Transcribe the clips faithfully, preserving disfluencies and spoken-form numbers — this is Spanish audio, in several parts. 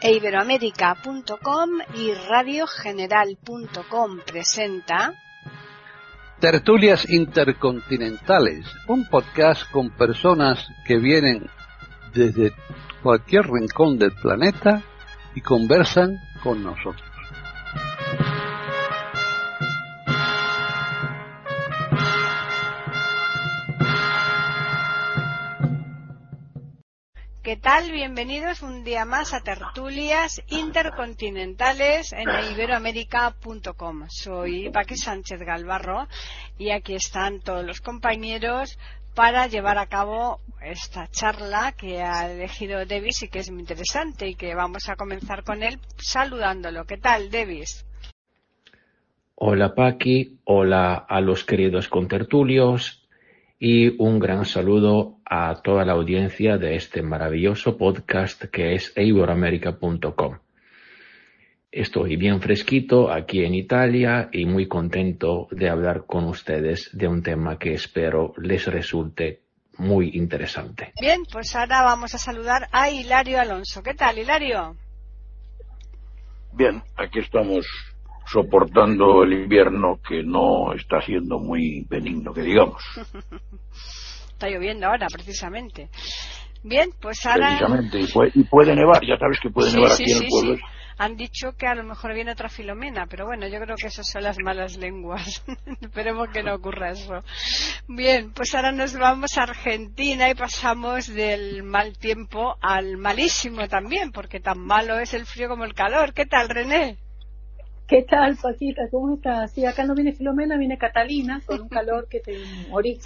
e iberoamérica punto com y radio general punto com presenta Tertulias Intercontinentales, un podcast con personas que vienen desde cualquier rincón del planeta y conversan con nosotros. ¿Qué tal? Bienvenidos un día más a Tertulias Intercontinentales en iberoamérica punto com. Soy Paqui Sánchez Galvarro y aquí están todos los compañeros para llevar a cabo esta charla que ha elegido Davis y que es muy interesante, y que vamos a comenzar con él saludándolo. ¿Qué tal, Davis? Hola, Paqui. Hola a los queridos contertulios. Y un gran saludo a toda la audiencia de este maravilloso podcast que es iberoamérica punto com. Estoy bien fresquito aquí en Italia y muy contento de hablar con ustedes de un tema que espero les resulte muy interesante. Bien, pues ahora vamos a saludar a Hilario Alonso. ¿Qué tal, Hilario? Bien, aquí estamos soportando el invierno, que no está siendo muy benigno, que digamos. Está lloviendo ahora, precisamente. Bien, pues ahora... Precisamente, y puede, y puede nevar, ya sabes que puede sí, nevar sí, aquí sí, en el pueblo. Sí. Han dicho que a lo mejor viene otra Filomena, pero bueno, yo creo que eso son las malas lenguas. Esperemos que no ocurra eso. Bien, pues ahora nos vamos a Argentina y pasamos del mal tiempo al malísimo también, porque tan malo es el frío como el calor. ¿Qué tal, René? ¿Qué tal, Paquita? ¿Cómo estás? Sí, acá no viene Filomena, viene Catalina, con un calor que te morís.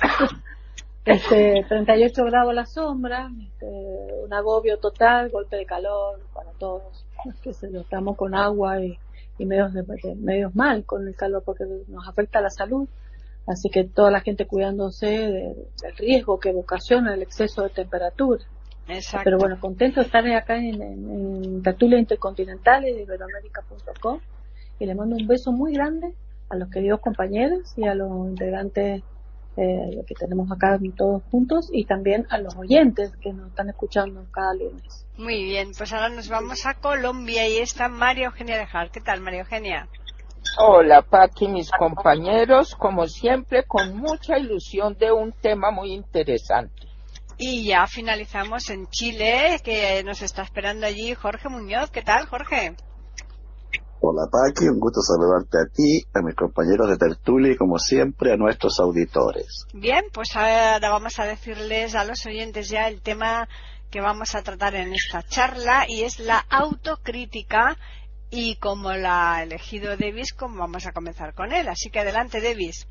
Este, treinta y ocho grados la sombra, este, un agobio total, golpe de calor para todos. Que se lo estamos con agua y, y medios, de, de, medios mal con el calor, porque nos afecta la salud. Así que toda la gente cuidándose de, del riesgo que ocasiona el exceso de temperatura. Exacto. Pero bueno, contento de estar acá en, en, en Tertulias Intercontinentales de iberoamérica punto com. Y le mando un beso muy grande a los queridos compañeros y a los integrantes eh, que tenemos acá todos juntos, y también a los oyentes que nos están escuchando cada lunes. Muy bien, pues ahora nos vamos a Colombia y está María Eugenia Dejar. ¿Qué tal, María Eugenia? Hola, Paqui, mis compañeros, como siempre, con mucha ilusión de un tema muy interesante. Y ya finalizamos en Chile, que nos está esperando allí Jorge Muñoz. ¿Qué tal, Jorge? Hola, Paqui, un gusto saludarte a ti, a mis compañeros de tertulia y, como siempre, a nuestros auditores. Bien, pues ahora vamos a decirles a los oyentes ya el tema que vamos a tratar en esta charla, y es la autocrítica, y como la ha elegido Davis, como vamos a comenzar con él. Así que adelante, Davis.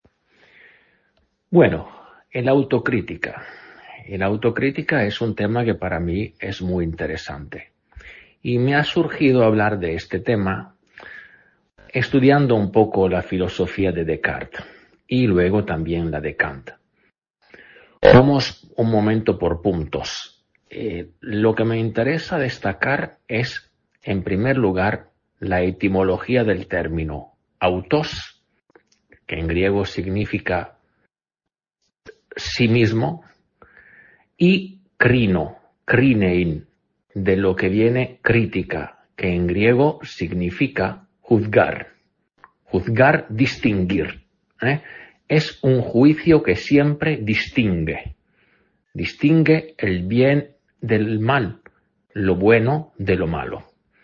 Bueno, el autocrítica. El autocrítica es un tema que para mí es muy interesante. Y me ha surgido hablar de este tema estudiando un poco la filosofía de Descartes y luego también la de Kant. Vamos un momento por puntos. Eh, lo que me interesa destacar es, en primer lugar, la etimología del término autos, que en griego significa sí mismo, y krino, krinein, de lo que viene crítica, que en griego significa juzgar. Juzgar, distinguir. ¿eh? Es un juicio que siempre distingue. Distingue el bien del mal, lo bueno de lo malo.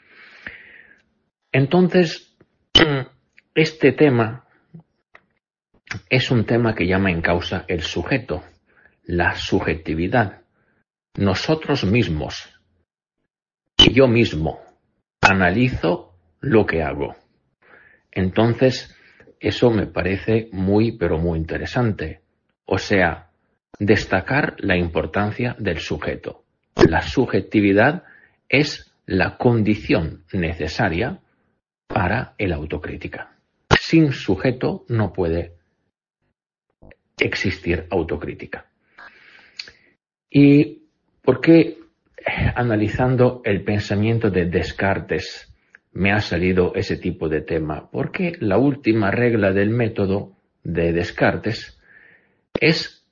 Entonces, este tema es un tema que llama en causa el sujeto, la subjetividad. Nosotros mismos, yo mismo, analizo lo que hago. Entonces, eso me parece muy, pero muy interesante. O sea, destacar la importancia del sujeto. La subjetividad es la condición necesaria para el autocrítica. Sin sujeto no puede existir autocrítica. ¿Y por qué, analizando el pensamiento de Descartes, me ha salido ese tipo de tema? Porque la última regla del método de Descartes es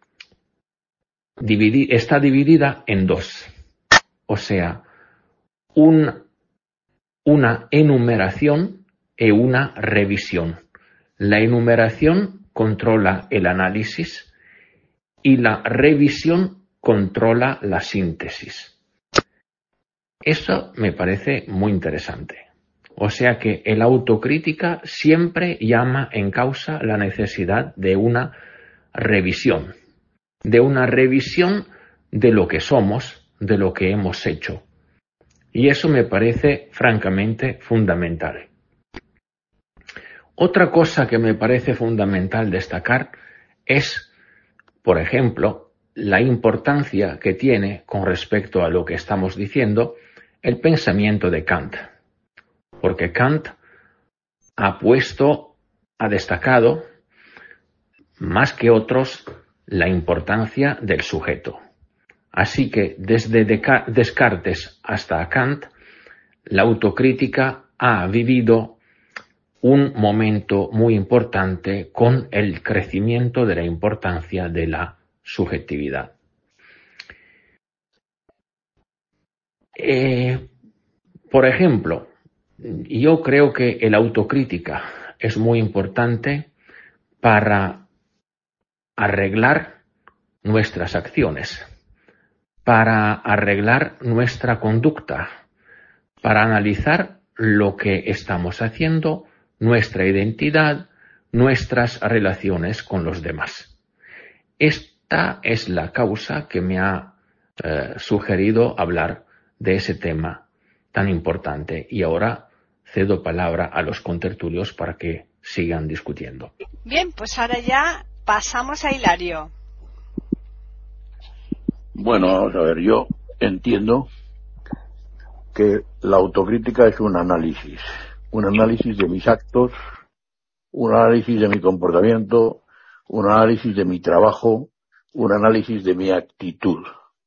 dividir, está dividida en dos. O sea, un, una enumeración y una revisión. La enumeración controla el análisis y la revisión controla la síntesis. Eso me parece muy interesante. O sea que el autocrítica siempre llama en causa la necesidad de una revisión, de una revisión de lo que somos, de lo que hemos hecho. Y eso me parece francamente fundamental. Otra cosa que me parece fundamental destacar es, por ejemplo, la importancia que tiene con respecto a lo que estamos diciendo el pensamiento de Kant. Porque Kant ha puesto, ha destacado, más que otros, la importancia del sujeto. Así que desde Descartes hasta Kant, la autocrítica ha vivido un momento muy importante con el crecimiento de la importancia de la subjetividad. Eh, por ejemplo, yo creo que la autocrítica es muy importante para arreglar nuestras acciones, para arreglar nuestra conducta, para analizar lo que estamos haciendo, nuestra identidad, nuestras relaciones con los demás. Esta es la causa que me ha eh, sugerido hablar de ese tema tan importante. Y ahora cedo palabra a los contertulios para que sigan discutiendo. Bien, pues ahora ya pasamos a Hilario. Bueno, vamos a ver, yo entiendo que la autocrítica es un análisis, un análisis de mis actos, un análisis de mi comportamiento, un análisis de mi trabajo, un análisis de mi actitud.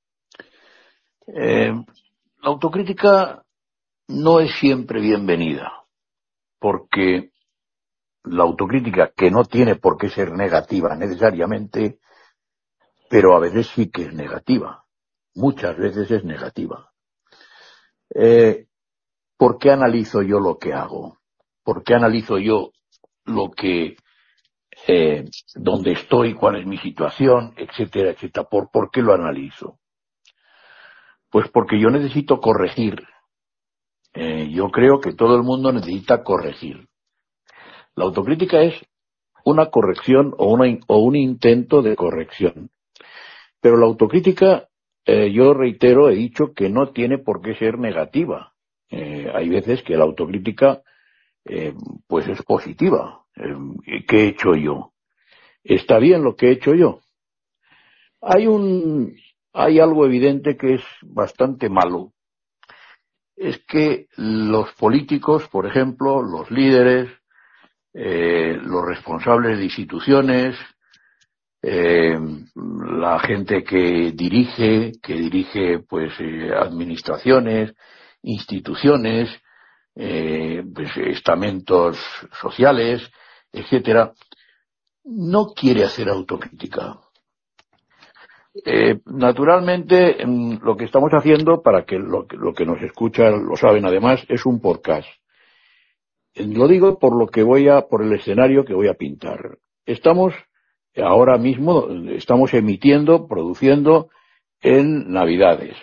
Eh, la autocrítica no es siempre bienvenida, porque la autocrítica, que no tiene por qué ser negativa necesariamente, pero a veces sí que es negativa, muchas veces es negativa. Eh, ¿Por qué analizo yo lo que hago? ¿Por qué analizo yo lo que, eh, dónde estoy, cuál es mi situación, etcétera, etcétera? ¿Por, ¿Por qué lo analizo? Pues porque yo necesito corregir. Eh, yo creo que todo el mundo necesita corregir. La autocrítica es una corrección o, una, o un intento de corrección. Pero la autocrítica, eh, yo reitero, he dicho que no tiene por qué ser negativa. Eh, hay veces que la autocrítica eh, pues es positiva. Eh, ¿Qué he hecho yo? ¿Está bien lo que he hecho yo? Hay un, hay algo evidente que es bastante malo. Es que los políticos, por ejemplo, los líderes, eh, los responsables de instituciones, eh, la gente que dirige, que dirige pues eh, administraciones, instituciones, eh, pues, estamentos sociales, etcétera, no quiere hacer autocrítica. Eh, naturalmente, lo que estamos haciendo, para que lo, lo que nos escucha lo saben además, es un podcast. Lo digo por lo que voy a, por el escenario que voy a pintar. Estamos ahora mismo, estamos emitiendo, produciendo en Navidades.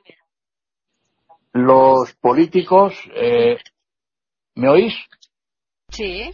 Los políticos, eh, ¿me oís? Sí.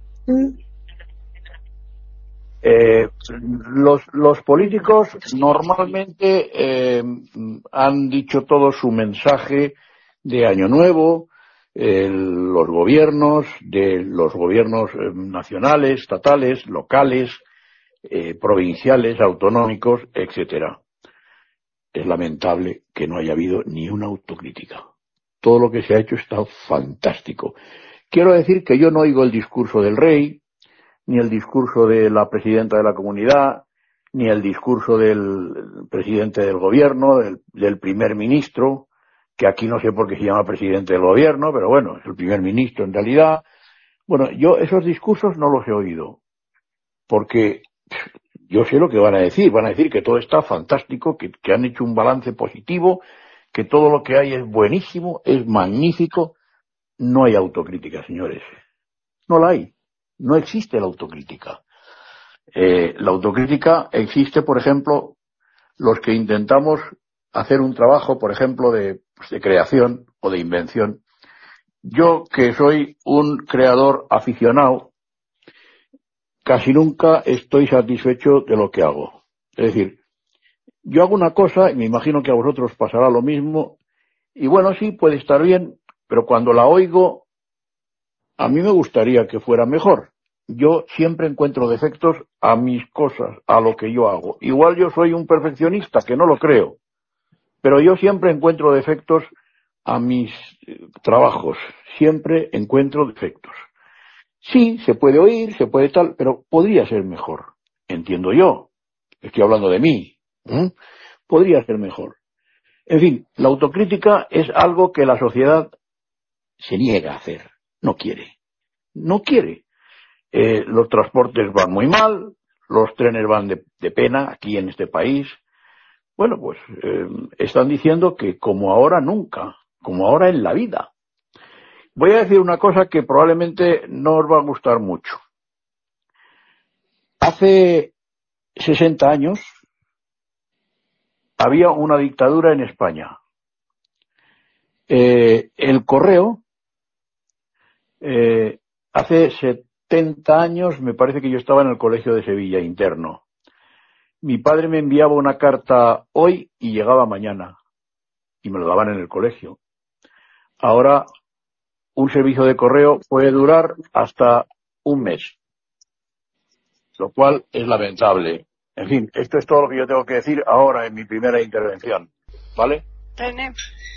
Eh, los, los políticos normalmente eh, han dicho todo su mensaje de Año Nuevo, eh, los gobiernos, de los gobiernos eh, nacionales, estatales, locales, eh, provinciales, autonómicos, etcétera. Es lamentable que no haya habido ni una autocrítica. Todo lo que se ha hecho está fantástico. Quiero decir que yo no oigo el discurso del rey, ni el discurso de la presidenta de la comunidad, ni el discurso del presidente del gobierno, del, del primer ministro, que aquí no sé por qué se llama presidente del gobierno, pero bueno, es el primer ministro en realidad. Bueno, yo esos discursos no los he oído, porque yo sé lo que van a decir. Van a decir que todo está fantástico, que, que han hecho un balance positivo, que todo lo que hay es buenísimo, es magnífico. No hay autocrítica, señores. No la hay. No existe la autocrítica. Eh, la autocrítica existe, por ejemplo, los que intentamos hacer un trabajo, por ejemplo, de, pues, de creación o de invención. Yo, que soy un creador aficionado, casi nunca estoy satisfecho de lo que hago. Es decir, yo hago una cosa y me imagino que a vosotros pasará lo mismo, y bueno, sí, puede estar bien, pero cuando la oigo, a mí me gustaría que fuera mejor. Yo siempre encuentro defectos a mis cosas, a lo que yo hago. Igual yo soy un perfeccionista, que no lo creo, pero yo siempre encuentro defectos a mis eh, trabajos. Siempre encuentro defectos. Sí, se puede oír, se puede tal, pero podría ser mejor. Entiendo yo. Estoy hablando de mí. ¿eh? Podría ser mejor. En fin, la autocrítica es algo que la sociedad se niega a hacer. No quiere. No quiere. Eh, los transportes van muy mal, los trenes van de, de pena aquí en este país. Bueno, pues eh, están diciendo que como ahora nunca, como ahora en la vida. Voy a decir una cosa que probablemente no os va a gustar mucho. Hace sesenta años había una dictadura en España. Eh, el correo, eh, hace setenta años, me parece que yo estaba en el colegio de Sevilla, interno. Mi padre me enviaba una carta hoy y llegaba mañana. Y me lo daban en el colegio. Ahora, un servicio de correo puede durar hasta un mes. Lo cual es lamentable. En fin, esto es todo lo que yo tengo que decir ahora en mi primera intervención. ¿Vale? René.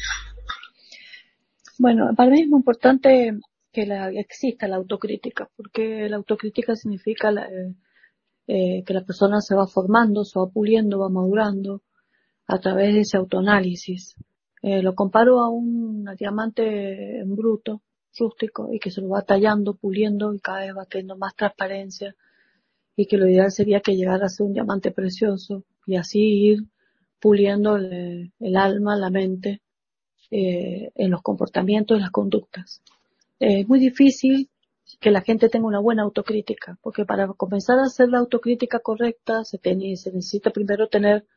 Bueno, para mí es muy importante que la, exista la autocrítica, porque la autocrítica significa la, eh, eh, que la persona se va formando, se va puliendo, va madurando a través de ese autoanálisis. Eh, lo comparo a un diamante en bruto, rústico, y que se lo va tallando, puliendo y cada vez va teniendo más transparencia, y que lo ideal sería que llegara a ser un diamante precioso y así ir puliendo el, el alma, la mente, eh, en los comportamientos y las conductas. Eh, es muy difícil que la gente tenga una buena autocrítica, porque para comenzar a hacer la autocrítica correcta se, tiene, se necesita primero tener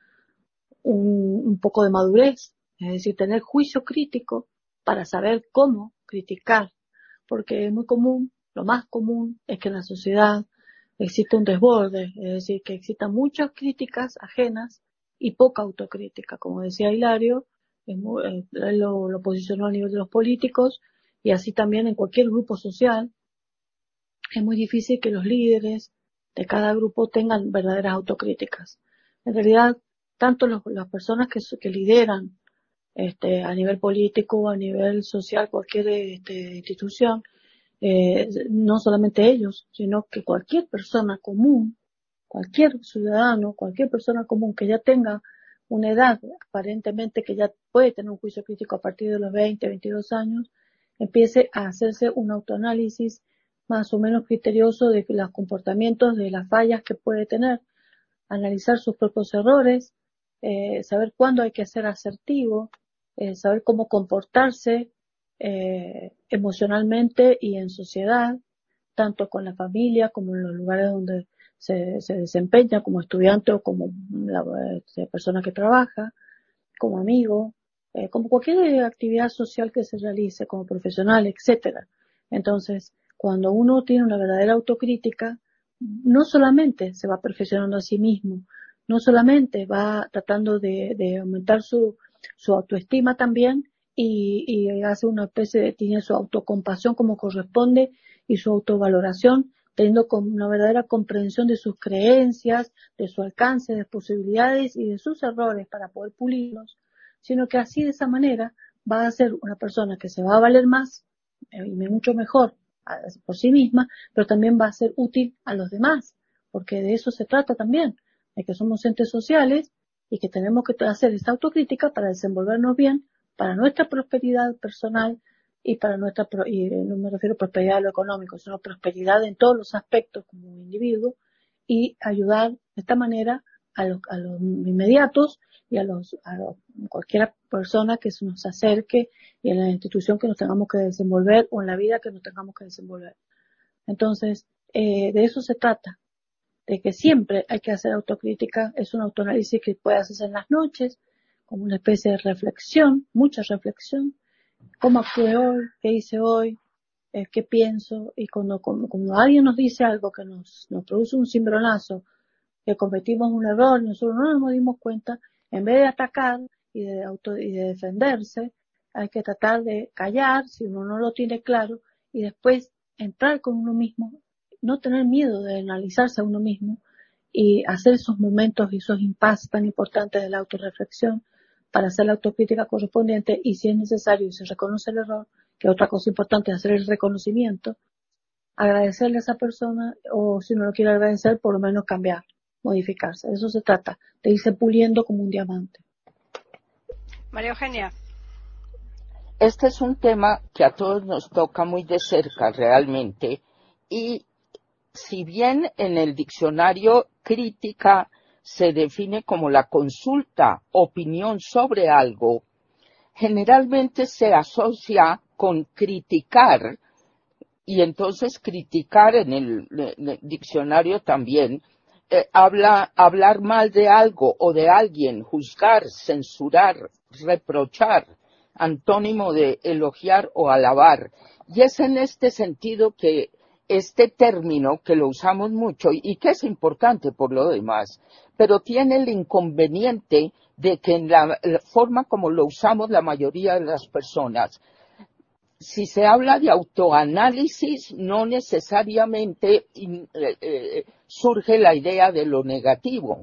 un, un poco de madurez, es decir, tener juicio crítico para saber cómo criticar, porque es muy común, lo más común es que en la sociedad existe un desborde, es decir, que existan muchas críticas ajenas y poca autocrítica. Como decía Hilario, es muy, eh, lo, lo posicionó a nivel de los políticos y así también en cualquier grupo social. Es muy difícil que los líderes de cada grupo tengan verdaderas autocríticas. En realidad, tanto los, las personas que, que lideran este, a nivel político, a nivel social, cualquier este, institución, eh, no solamente ellos, sino que cualquier persona común, cualquier ciudadano, cualquier persona común que ya tenga una edad aparentemente que ya puede tener un juicio crítico a partir de los veinte, veintidós años, empiece a hacerse un autoanálisis más o menos criterioso de los comportamientos, de las fallas que puede tener, analizar sus propios errores, eh, saber cuándo hay que ser asertivo, eh, saber cómo comportarse eh, emocionalmente y en sociedad, tanto con la familia como en los lugares donde se, se desempeña, como estudiante o como la, eh, persona que trabaja, como amigo, eh, como cualquier actividad social que se realice, como profesional, etcétera. Entonces, cuando uno tiene una verdadera autocrítica, no solamente se va perfeccionando a sí mismo, no solamente va tratando de, de aumentar su, su autoestima también y, y hace una especie de, tiene su autocompasión como corresponde y su autovaloración, teniendo una verdadera comprensión de sus creencias, de su alcance, de posibilidades y de sus errores para poder pulirlos, sino que así de esa manera va a ser una persona que se va a valer más eh, y mucho mejor por sí misma, pero también va a ser útil a los demás, porque de eso se trata también, de que somos entes sociales y que tenemos que hacer esta autocrítica para desenvolvernos bien, para nuestra prosperidad personal y para nuestra, y no me refiero a prosperidad a lo económico, sino prosperidad en todos los aspectos como individuo y ayudar de esta manera a los, a los inmediatos y a los, a los, cualquier persona que se nos acerque y en la institución que nos tengamos que desenvolver o en la vida que nos tengamos que desenvolver. Entonces, eh, de eso se trata, de que siempre hay que hacer autocrítica. Es un autoanálisis que puede hacerse en las noches, como una especie de reflexión, mucha reflexión. ¿Cómo actué hoy? ¿Qué hice hoy? Eh, ¿Qué pienso? Y cuando, cuando, cuando alguien nos dice algo que nos, nos produce un cimbronazo, que cometimos un error y nosotros no nos dimos cuenta, en vez de atacar y de, auto, y de defenderse, hay que tratar de callar si uno no lo tiene claro y después entrar con uno mismo, no tener miedo de analizarse a uno mismo y hacer esos momentos y esos impases tan importantes de la autorreflexión para hacer la autocrítica correspondiente y si es necesario y se reconoce el error, que otra cosa importante es hacer el reconocimiento, agradecerle a esa persona o si no lo quiere agradecer, por lo menos cambiar, modificarse. De eso se trata, de irse puliendo como un diamante. María Eugenia. Este es un tema que a todos nos toca muy de cerca realmente y si bien en el diccionario crítica se define como la consulta, opinión sobre algo, generalmente se asocia con criticar y entonces criticar en el, en el diccionario también eh, habla hablar mal de algo o de alguien, juzgar, censurar, reprochar, antónimo de elogiar o alabar. Y es en este sentido que este término, que lo usamos mucho y que es importante por lo demás, pero tiene el inconveniente de que en la, la forma como lo usamos la mayoría de las personas, si se habla de autoanálisis, no necesariamente eh, eh, surge la idea de lo negativo.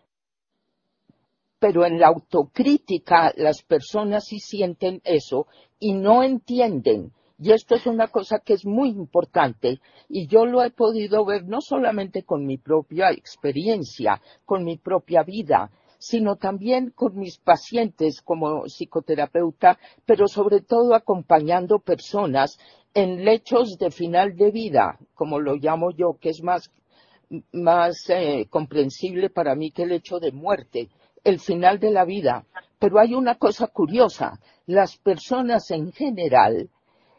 Pero en la autocrítica las personas sí sienten eso y no entienden. Y esto es una cosa que es muy importante y yo lo he podido ver no solamente con mi propia experiencia, con mi propia vida, sino también con mis pacientes como psicoterapeuta, pero sobre todo acompañando personas en lechos de final de vida, como lo llamo yo, que es más, más eh, comprensible para mí que el hecho de muerte, el final de la vida. Pero hay una cosa curiosa, las personas en general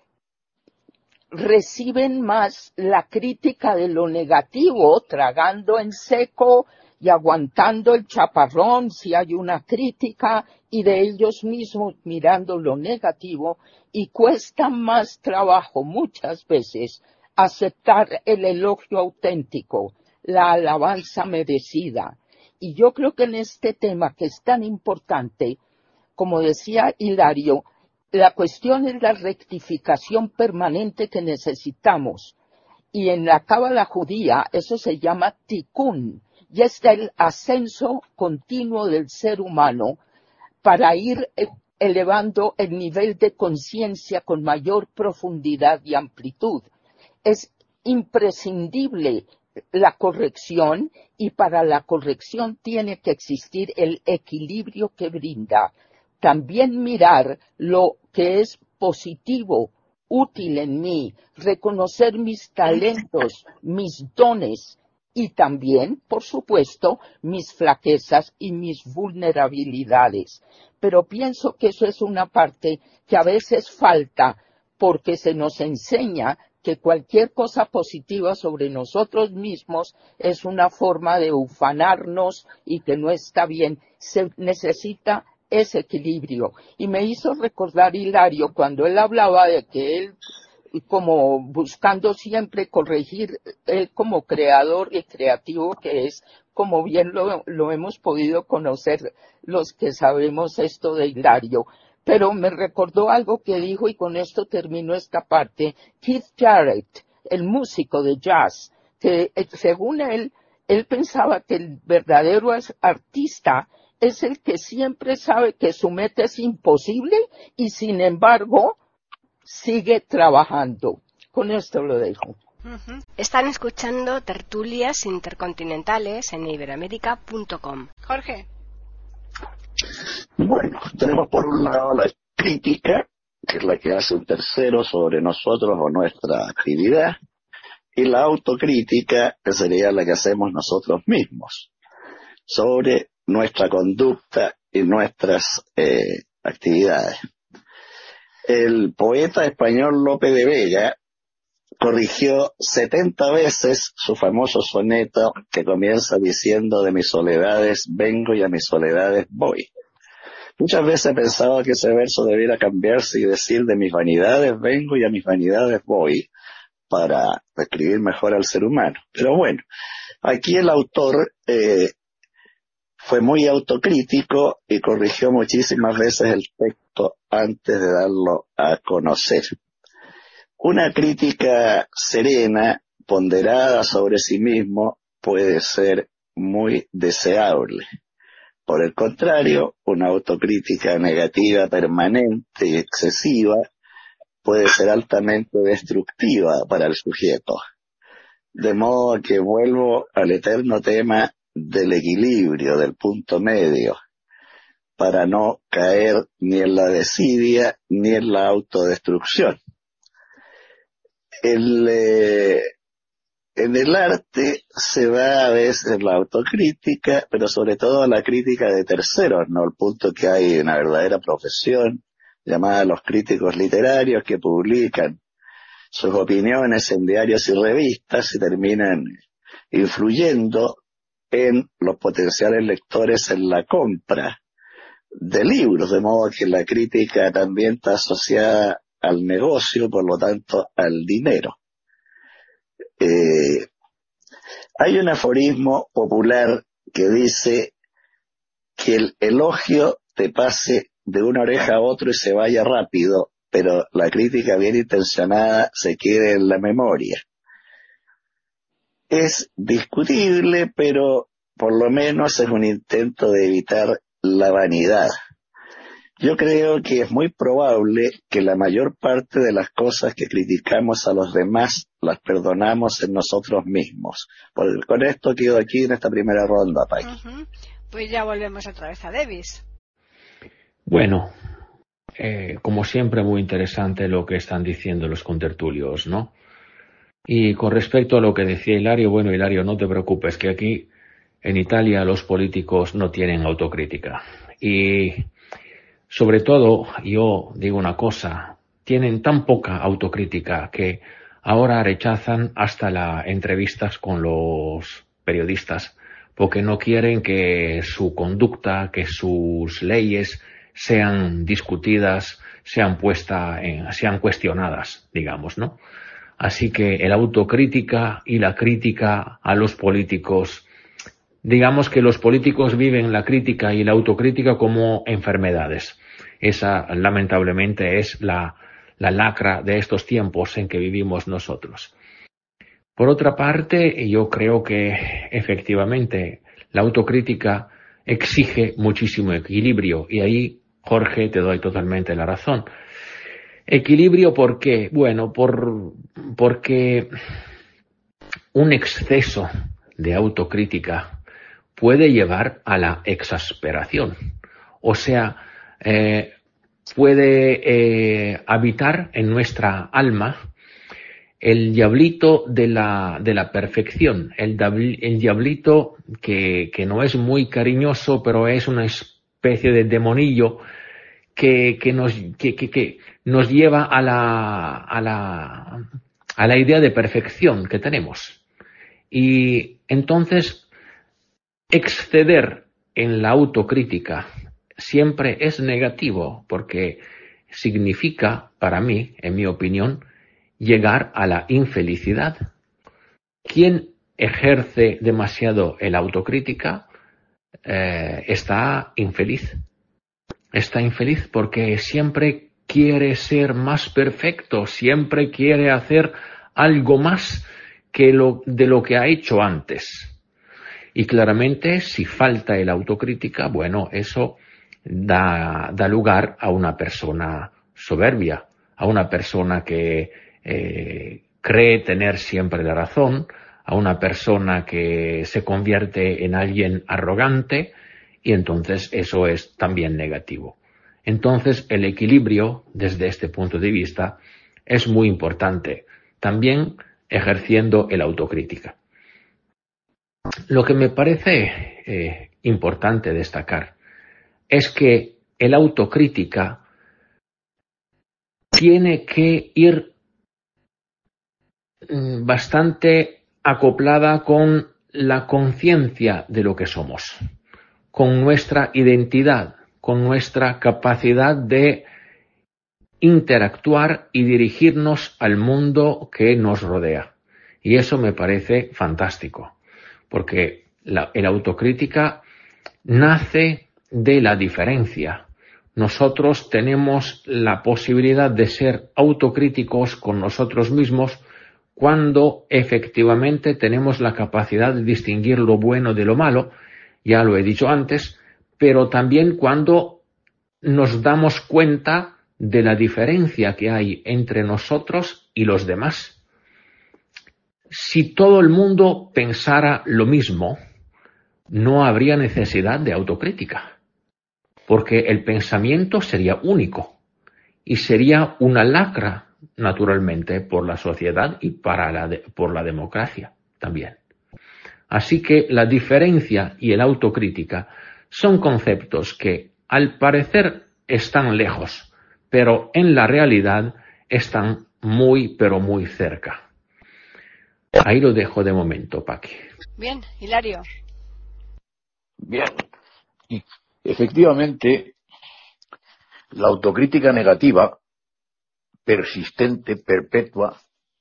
reciben más la crítica de lo negativo, tragando en seco y aguantando el chaparrón si hay una crítica, y de ellos mismos mirando lo negativo, y cuesta más trabajo muchas veces aceptar el elogio auténtico, la alabanza merecida. Y yo creo que en este tema que es tan importante, como decía Hilario, la cuestión es la rectificación permanente que necesitamos. Y en la cábala judía eso se llama tikkun, y es el ascenso continuo del ser humano para ir elevando el nivel de conciencia con mayor profundidad y amplitud. Es imprescindible la corrección y para la corrección tiene que existir el equilibrio que brinda. También mirar lo que es positivo, útil en mí, reconocer mis talentos, mis dones y también, por supuesto, mis flaquezas y mis vulnerabilidades. Pero pienso que eso es una parte que a veces falta porque se nos enseña que cualquier cosa positiva sobre nosotros mismos es una forma de ufanarnos y que no está bien. Se necesita ese equilibrio. Y me hizo recordar Hilario cuando él hablaba de que él, como buscando siempre corregir, él como creador y creativo que es, como bien lo, lo hemos podido conocer los que sabemos esto de Hilario. Pero me recordó algo que dijo, y con esto termino esta parte, Keith Jarrett, el músico de jazz, que según él, él pensaba que el verdadero artista es el que siempre sabe que su meta es imposible y sin embargo sigue trabajando. Con esto lo dejo. Uh-huh. Están escuchando Tertulias Intercontinentales en iberoamérica punto com. Jorge. Bueno, tenemos por un lado la crítica, que es la que hace un tercero sobre nosotros o nuestra actividad, y la autocrítica, que sería la que hacemos nosotros mismos. sobre nuestra conducta y nuestras eh, actividades. El poeta español Lope de Vega corrigió setenta veces su famoso soneto que comienza diciendo: de mis soledades vengo y a mis soledades voy. Muchas veces he pensado que ese verso debiera cambiarse y decir: de mis vanidades vengo y a mis vanidades voy, para describir mejor al ser humano. Pero bueno, aquí el autor eh, fue muy autocrítico y corrigió muchísimas veces el texto antes de darlo a conocer. Una crítica serena, ponderada sobre sí mismo, puede ser muy deseable. Por el contrario, una autocrítica negativa, permanente y excesiva puede ser altamente destructiva para el sujeto. De modo que vuelvo al eterno tema del equilibrio, del punto medio, para no caer ni en la desidia ni en la autodestrucción. El, eh, en el arte se da a veces la autocrítica, pero sobre todo la crítica de terceros, ¿no? Al punto que hay una verdadera profesión llamada los críticos literarios que publican sus opiniones en diarios y revistas y terminan influyendo en los potenciales lectores en la compra de libros, de modo que la crítica también está asociada al negocio, por lo tanto al dinero. Eh, hay un aforismo popular que dice que el elogio te pase de una oreja a otra y se vaya rápido, pero la crítica bien intencionada se quede en la memoria. Es discutible, pero por lo menos es un intento de evitar la vanidad. Yo creo que es muy probable que la mayor parte de las cosas que criticamos a los demás las perdonamos en nosotros mismos. Por, con esto quedo aquí en esta primera ronda, Pai. Uh-huh. Pues ya volvemos otra vez a Davis. Bueno, eh, como siempre muy interesante lo que están diciendo los contertulios, ¿no? Y con respecto a lo que decía Hilario, bueno, Hilario, no te preocupes, que aquí en Italia los políticos no tienen autocrítica. Y sobre todo, yo digo una cosa, tienen tan poca autocrítica que ahora rechazan hasta las entrevistas con los periodistas porque no quieren que su conducta, que sus leyes sean discutidas, sean puestas en, sean cuestionadas, digamos, ¿no? Así que la autocrítica y la crítica a los políticos, digamos que los políticos viven la crítica y la autocrítica como enfermedades. Esa, lamentablemente, es la, la lacra de estos tiempos en que vivimos nosotros. Por otra parte, yo creo que efectivamente la autocrítica exige muchísimo equilibrio y ahí, Jorge, te doy totalmente la razón. Equilibrio, ¿por qué? Bueno, por, porque un exceso de autocrítica puede llevar a la exasperación. O sea, eh, puede eh, habitar en nuestra alma el diablito de la, de la perfección, el, el diablito que, que no es muy cariñoso, pero es una especie de demonillo que, que, nos, que, que, que nos lleva a la, a, la, a la idea de perfección que tenemos. Y entonces, exceder en la autocrítica siempre es negativo porque significa, para mí, en mi opinión, llegar a la infelicidad. Quien ejerce demasiado la autocrítica eh, está infeliz. Está infeliz porque siempre quiere ser más perfecto, siempre quiere hacer algo más que lo, de lo que ha hecho antes. Y claramente, si falta la autocrítica, bueno, eso da, da lugar a una persona soberbia, a una persona que eh, cree tener siempre la razón, a una persona que se convierte en alguien arrogante, y entonces eso es también negativo. Entonces el equilibrio, desde este punto de vista, es muy importante, también ejerciendo la autocrítica. Lo que me parece eh, importante destacar es que el autocrítica tiene que ir bastante acoplada con la conciencia de lo que somos, con nuestra identidad, con nuestra capacidad de interactuar y dirigirnos al mundo que nos rodea. Y eso me parece fantástico, porque la, la autocrítica nace de la diferencia. Nosotros tenemos la posibilidad de ser autocríticos con nosotros mismos cuando efectivamente tenemos la capacidad de distinguir lo bueno de lo malo, ya lo he dicho antes, pero también cuando nos damos cuenta de la diferencia que hay entre nosotros y los demás. Si todo el mundo pensara lo mismo, no habría necesidad de autocrítica, porque el pensamiento sería único y sería una lacra, naturalmente, por la sociedad y para la de, por la democracia también. Así que la diferencia y el autocrítica son conceptos que, al parecer, están lejos, pero en la realidad están muy, pero muy cerca. Ahí lo dejo de momento, Paqui. Bien, Hilario. Bien. Y efectivamente, la autocrítica negativa, persistente, perpetua,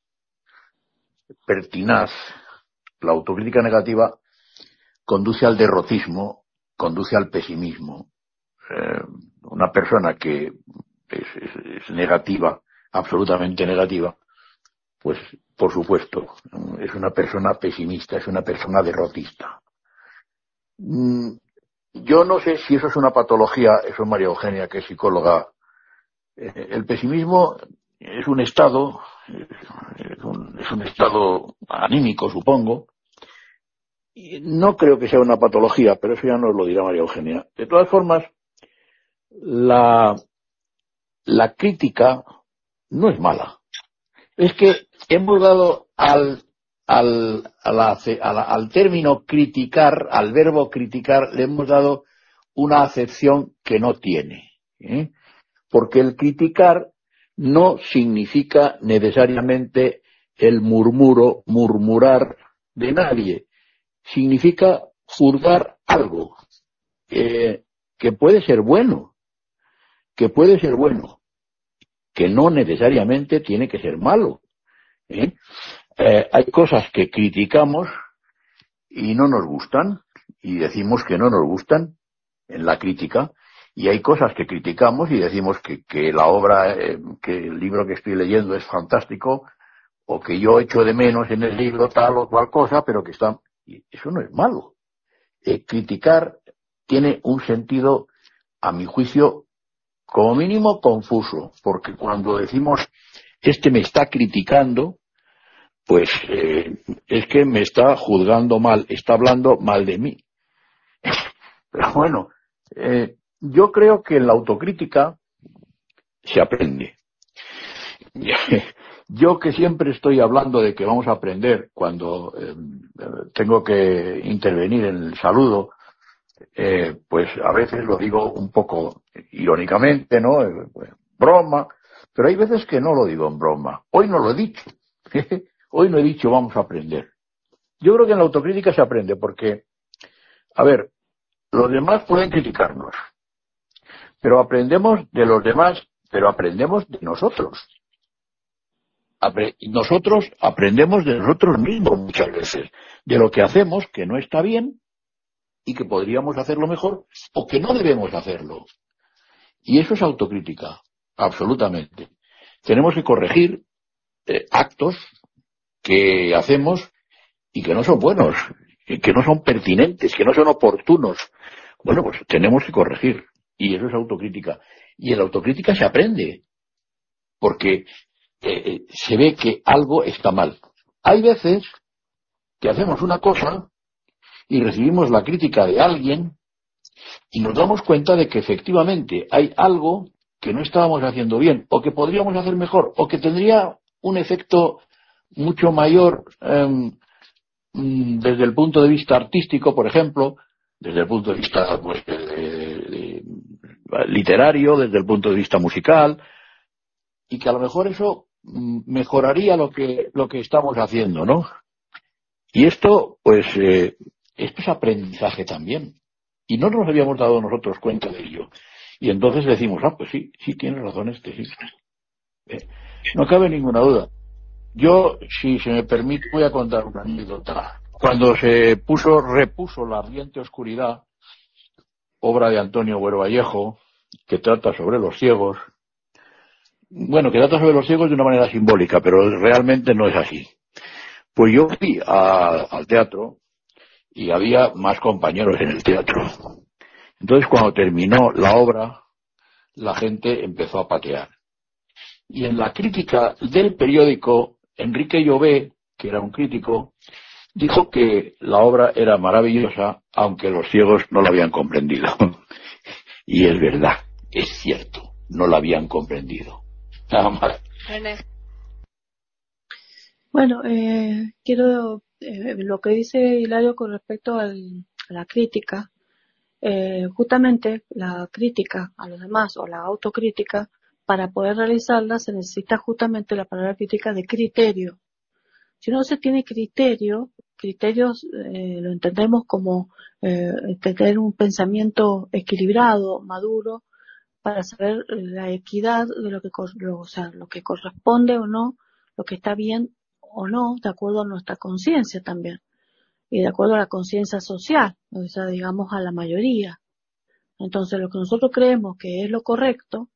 pertinaz, la autocrítica negativa conduce al derrotismo, conduce al pesimismo. Eh, una persona que es, es, es negativa, absolutamente negativa, pues por supuesto es una persona pesimista, es una persona derrotista. Mm, yo no sé si eso es una patología, eso es María Eugenia, que es psicóloga. Eh, el pesimismo es un estado, es un, es un estado anímico, supongo. Y no creo que sea una patología, pero eso ya nos lo dirá María Eugenia. De todas formas, la, la crítica no es mala. Es que hemos dado al, al, a la, a la, al término criticar, al verbo criticar, le hemos dado una acepción que no tiene, ¿eh? Porque el criticar no significa necesariamente el murmuro, murmurar de nadie. Significa juzgar algo eh, que puede ser bueno, que puede ser bueno, que no necesariamente tiene que ser malo. ¿eh? Eh, hay cosas que criticamos y no nos gustan, y decimos que no nos gustan en la crítica, y hay cosas que criticamos y decimos que, que la obra, eh, que el libro que estoy leyendo es fantástico, o que yo echo de menos en el libro tal o cual cosa, pero que está... Y eso no es malo. Eh, criticar tiene un sentido, a mi juicio, como mínimo confuso, porque cuando decimos este me está criticando, pues eh, es que me está juzgando mal, está hablando mal de mí. Pero bueno, eh, yo creo que en la autocrítica se aprende. Yo que siempre estoy hablando de que vamos a aprender cuando eh, tengo que intervenir en el saludo, eh, pues a veces lo digo un poco irónicamente, ¿no? Eh, broma, pero hay veces que no lo digo en broma. Hoy no lo he dicho. Hoy no he dicho vamos a aprender. Yo creo que en la autocrítica se aprende porque, a ver, los demás pueden criticarnos, pero aprendemos de los demás, pero aprendemos de nosotros. Nosotros aprendemos de nosotros mismos muchas veces, de lo que hacemos que no está bien y que podríamos hacerlo mejor o que no debemos hacerlo. Y eso es autocrítica, absolutamente. Tenemos que corregir eh, actos que hacemos y que no son buenos, que no son pertinentes, que no son oportunos. Bueno, pues tenemos que corregir y eso es autocrítica. Y en la autocrítica se aprende, porque Eh, se ve que algo está mal. Hay veces que hacemos una cosa y recibimos la crítica de alguien y nos damos cuenta de que efectivamente hay algo que no estábamos haciendo bien o que podríamos hacer mejor o que tendría un efecto mucho mayor eh, desde el punto de vista artístico, por ejemplo, desde el punto de vista pues, de, de, de, literario, desde el punto de vista musical, y que a lo mejor eso mejoraría lo que lo que estamos haciendo, ¿no? Y esto, pues, eh, esto es aprendizaje también. Y no nos habíamos dado nosotros cuenta de ello. Y entonces decimos, ah, pues sí, sí tiene razón este, sí. Eh, no cabe ninguna duda. Yo, si se me permite, voy a contar una anécdota. Cuando se puso, repuso La ardiente oscuridad, obra de Antonio Buero Vallejo, que trata sobre los ciegos, bueno, que trata sobre los ciegos de una manera simbólica, pero realmente no es así. Pues yo fui a, al teatro y había más compañeros en el teatro. Entonces, cuando terminó la obra, la gente empezó a patear. Y en la crítica del periódico, Enrique Llobé, que era un crítico, dijo que la obra era maravillosa, aunque los ciegos no la habían comprendido. Y es verdad, es cierto, no la habían comprendido. Nada más. Bueno, eh, quiero, eh, lo que dice Hilario con respecto al, a la crítica, eh, justamente la crítica a los demás o la autocrítica, para poder realizarla se necesita justamente la palabra crítica de criterio. Si no se tiene criterio, criterios eh, lo entendemos como eh, tener un pensamiento equilibrado, maduro, para saber la equidad de lo que, lo, o sea, lo que corresponde o no, lo que está bien o no, de acuerdo a nuestra conciencia también, y de acuerdo a la conciencia social, o sea, digamos a la mayoría. Entonces, lo que nosotros creemos que es lo correcto,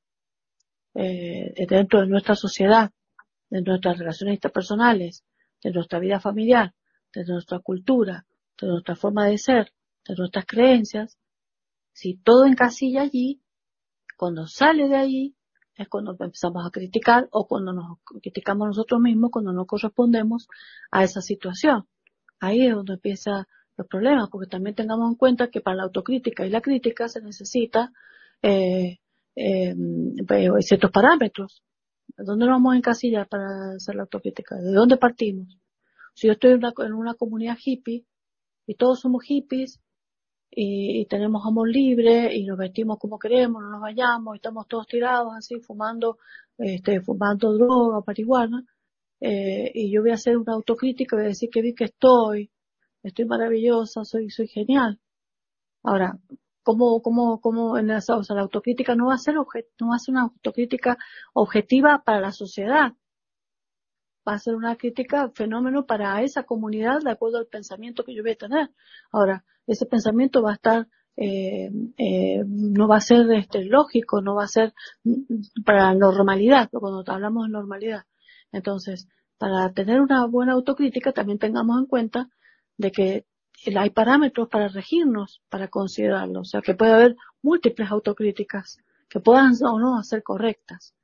eh, dentro de nuestra sociedad, de nuestras relaciones interpersonales, de nuestra vida familiar, de nuestra cultura, de nuestra forma de ser, de nuestras creencias, si todo encasilla allí, cuando sale de ahí, es cuando empezamos a criticar o cuando nos criticamos nosotros mismos, cuando no correspondemos a esa situación. Ahí es donde empiezan los problemas, porque también tengamos en cuenta que para la autocrítica y la crítica se necesita eh, eh, ciertos parámetros. ¿Dónde nos vamos a encasillar para hacer la autocrítica? ¿De dónde partimos? Si yo estoy en una, en una comunidad hippie y todos somos hippies y, y tenemos amor libre y nos vestimos como queremos, no nos vayamos y estamos todos tirados así fumando, este, fumando droga, marihuana, eh, y yo voy a hacer una autocrítica y voy a decir que vi que estoy, estoy maravillosa, soy, soy genial. Ahora, ¿cómo, cómo, cómo en esa, o sea, la autocrítica no va a ser objet, no va a ser una autocrítica objetiva para la sociedad? Va a ser una crítica fenómeno para esa comunidad de acuerdo al pensamiento que yo voy a tener. Ahora, ese pensamiento va a estar, eh, eh, no va a ser este, lógico, no va a ser para la normalidad, cuando hablamos de normalidad. Entonces, para tener una buena autocrítica también tengamos en cuenta de que hay parámetros para regirnos, para considerarlo. O sea, que puede haber múltiples autocríticas que puedan o no ser correctas.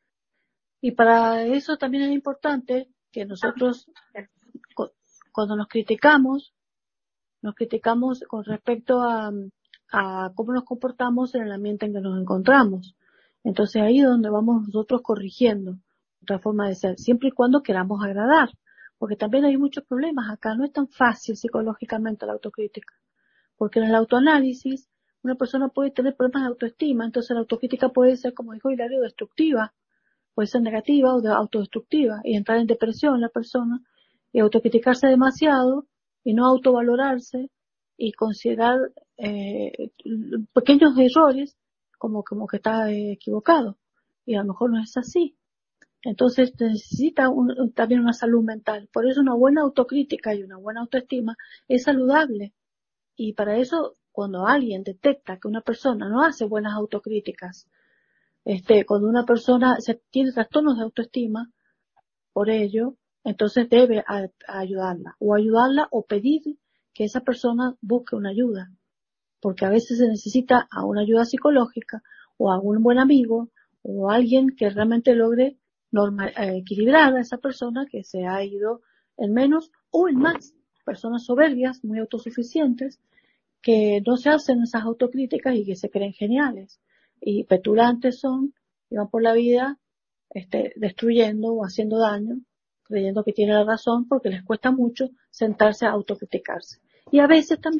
Y para eso también es importante que nosotros, cuando nos criticamos, nos criticamos con respecto a, a cómo nos comportamos en el ambiente en que nos encontramos. Entonces ahí es donde vamos nosotros corrigiendo nuestra forma de ser, siempre y cuando queramos agradar. Porque también hay muchos problemas acá, no es tan fácil psicológicamente la autocrítica. Porque en el autoanálisis, una persona puede tener problemas de autoestima, entonces la autocrítica puede ser, como dijo Hilario, destructiva. Puede ser negativa o de autodestructiva y entrar en depresión la persona y autocriticarse demasiado y no autovalorarse y considerar eh, pequeños errores como, como que está eh, equivocado y a lo mejor no es así. Entonces necesita un, también una salud mental. Por eso una buena autocrítica y una buena autoestima es saludable. Y para eso, cuando alguien detecta que una persona no hace buenas autocríticas, Este, cuando una persona se tiene trastornos de autoestima, por ello, entonces debe a, a ayudarla, o ayudarla o pedir que esa persona busque una ayuda, porque a veces se necesita a una ayuda psicológica, o a un buen amigo, o alguien que realmente logre normal, eh, equilibrar a esa persona que se ha ido en menos o en más. Personas soberbias, muy autosuficientes, que no se hacen esas autocríticas y que se creen geniales. Y petulantes son, y van por la vida este, destruyendo o haciendo daño, creyendo que tienen la razón porque les cuesta mucho sentarse a autocriticarse. Y a veces también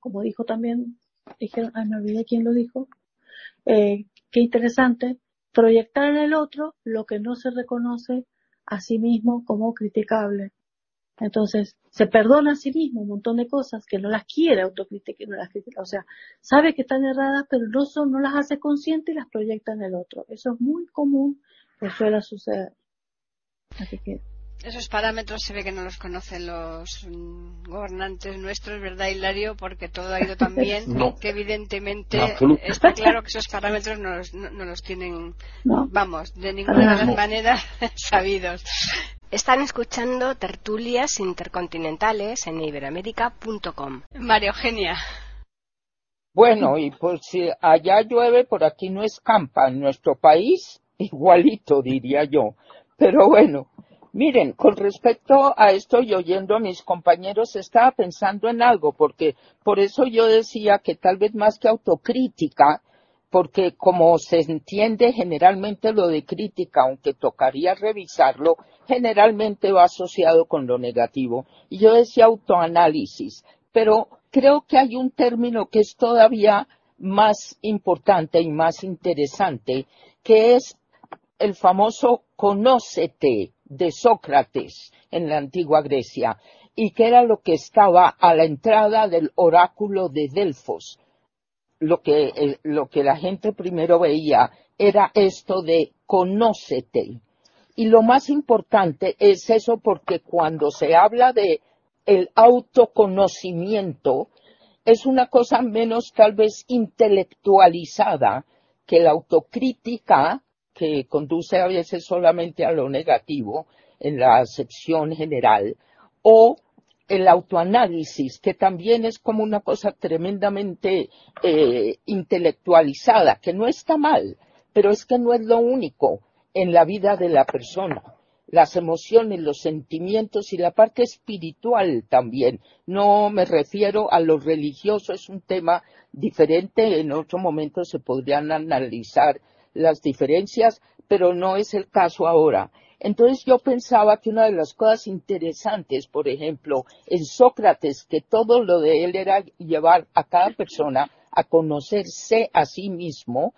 como dijo también, dijeron, ay, me olvidé quién lo dijo, eh, qué interesante, proyectar en el otro lo que no se reconoce a sí mismo como criticable. Entonces, se perdona a sí mismo un montón de cosas que no las quiere autocriticar, no las critica, o sea, sabe que están erradas, pero no son, no las hace consciente y las proyecta en el otro. Eso es muy común que suele suceder. Así que esos parámetros se ve que no los conocen los mm, gobernantes nuestros, ¿verdad, Hilario? Porque todo ha ido tan bien no, que evidentemente absoluto. está claro que esos parámetros no los, no, no los tienen, no, vamos, de ninguna de las no. maneras sabidos. Están escuchando tertulias intercontinentales en iberoamérica punto com. María Eugenia. Bueno, y pues si allá llueve, por aquí no escampa. En nuestro país, igualito, diría yo. Pero bueno, miren, con respecto a esto y oyendo a mis compañeros, estaba pensando en algo, porque por eso yo decía que tal vez más que autocrítica, porque como se entiende generalmente lo de crítica, aunque tocaría revisarlo, generalmente va asociado con lo negativo. Y yo decía autoanálisis, pero creo que hay un término que es todavía más importante y más interesante, que es el famoso conócete de Sócrates en la antigua Grecia, y que era lo que estaba a la entrada del oráculo de Delfos. Lo que, eh, lo que la gente primero veía era esto de conócete. Y lo más importante es eso, porque cuando se habla de el autoconocimiento, es una cosa menos tal vez intelectualizada que la autocrítica, que conduce a veces solamente a lo negativo en la acepción general, o el autoanálisis, que también es como una cosa tremendamente eh, intelectualizada, que no está mal, pero es que no es lo único en la vida de la persona. Las emociones, los sentimientos y la parte espiritual también. No me refiero a lo religioso, es un tema diferente, en otro momento se podrían analizar las diferencias, pero no es el caso ahora. Entonces yo pensaba que una de las cosas interesantes, por ejemplo, en Sócrates, que todo lo de él era llevar a cada persona a conocerse a sí mismo,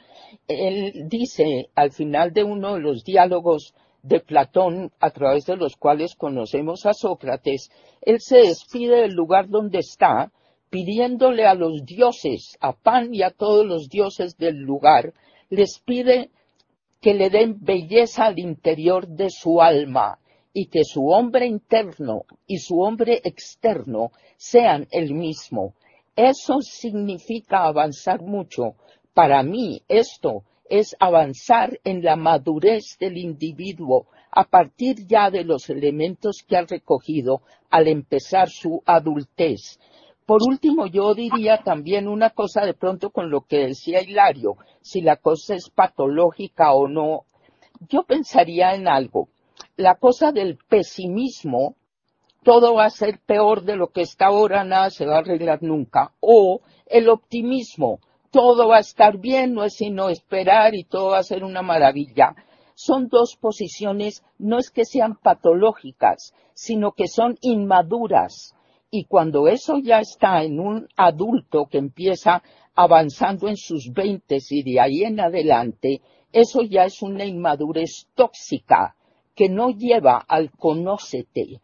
él dice al final de uno de los diálogos de Platón, a través de los cuales conocemos a Sócrates, él se despide del lugar donde está, pidiéndole a los dioses, a Pan y a todos los dioses del lugar, les pide que le den belleza al interior de su alma y que su hombre interno y su hombre externo sean el mismo. Eso significa avanzar mucho. Para mí esto es avanzar en la madurez del individuo a partir ya de los elementos que ha recogido al empezar su adultez. Por último, yo diría también una cosa de pronto con lo que decía Hilario, si la cosa es patológica o no. Yo pensaría en algo. La cosa del pesimismo, todo va a ser peor de lo que está ahora, nada se va a arreglar nunca. O el optimismo, todo va a estar bien, no es sino esperar y todo va a ser una maravilla. Son dos posiciones, no es que sean patológicas, sino que son inmaduras. Y cuando eso ya está en un adulto que empieza avanzando en sus veintes y de ahí en adelante, eso ya es una inmadurez tóxica que no lleva al conócete.